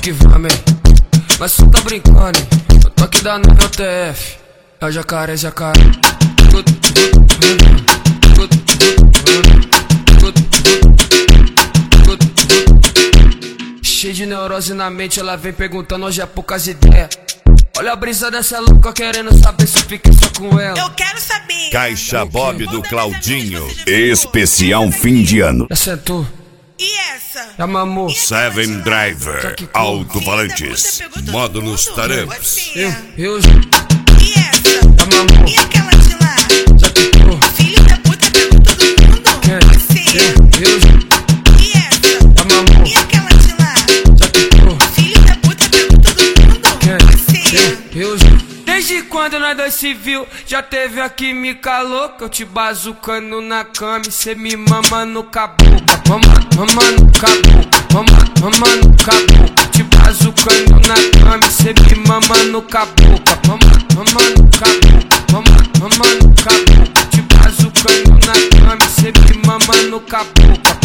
que vamos, hein? Mas cê tá brincando, hein? Eu tô aqui da nível TF. É o jacaré, jacaré. Cheio de neurose na mente, ela vem perguntando, hoje é poucas ideias. Olha a brisa dessa louca querendo saber se eu fiquei só com ela. Eu quero saber. Caixa Bob do Claudinho, especial fim de ano. Já sentou? E essa? Já mamou? Seven Driver, alto-falantes, módulos taramps. Eu E essa? já mamou? E aquela de lá? Já ficou? Filho da puta pegou todo mundo. Você? Eu E essa? já mamou? E aquela de lá? Já ficou? Filho da puta pegou todo mundo. Você? Eu Desde quando nós dois se viu, já teve a química louca. Eu te bazucando na cama e cê me mamando com a boca. Mamando com a boca, mamando com a boca. Te bazucando na cama e cê me mamando com a boca. Mamando com a boca, mamando com a boca. Te bazucando na cama e cê me mamando com a boca.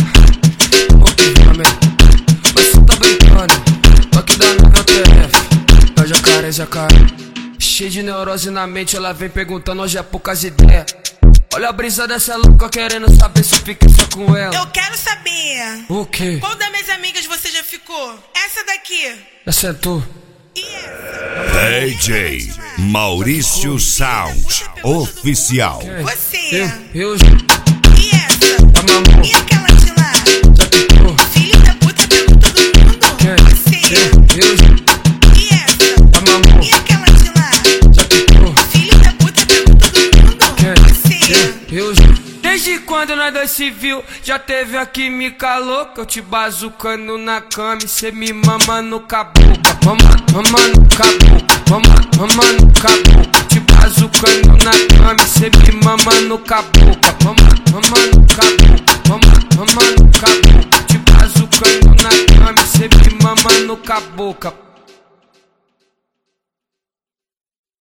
Mas cê tá brincando, tô aqui da nível TF. É o jacaré, jacaré. Cheio de neurose na mente, ela vem perguntando, hoje é poucas ideias. Olha a brisa dessa louca querendo saber se eu fiquei só com ela. Eu quero saber. O quê? Qual das minhas amigas você já ficou? Essa daqui. Já sentou? E essa? DJ Maurício Sound, oficial. Você? Eu E essa? já mamou? E aquela de lá? Já ficou? Filho da puta pegou todo mundo. Você? Eu E essa? já mamou? E aquela de lá? Já ficou? Filho da puta pegou todo mundo. Você? Eu Desde quando nós dois se viu, já teve a química louca. Eu te bazucando na cama e cê me mamando com a boca. Mamando com a boca, mamando com a boca. Te bazucando na cama e cê me mamando com a boca. Mamando com a boca, mamando com a boca. Te bazucando na cama e cê me mamando com a boca.